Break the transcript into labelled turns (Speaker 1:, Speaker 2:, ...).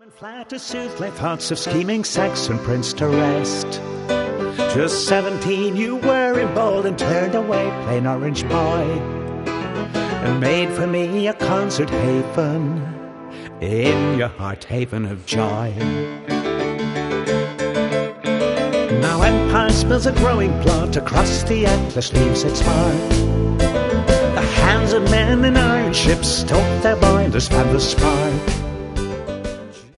Speaker 1: Flat to soothe my thoughts of scheming Saxon prince to rest. Just 17 you were in bold and turned away plain orange boy, and made for me a concert haven in your heart haven of joy. Now empire spills a growing plot across the Atlas, leaves its mark. The hands of men in iron ships stoke their boilers, fan the spark.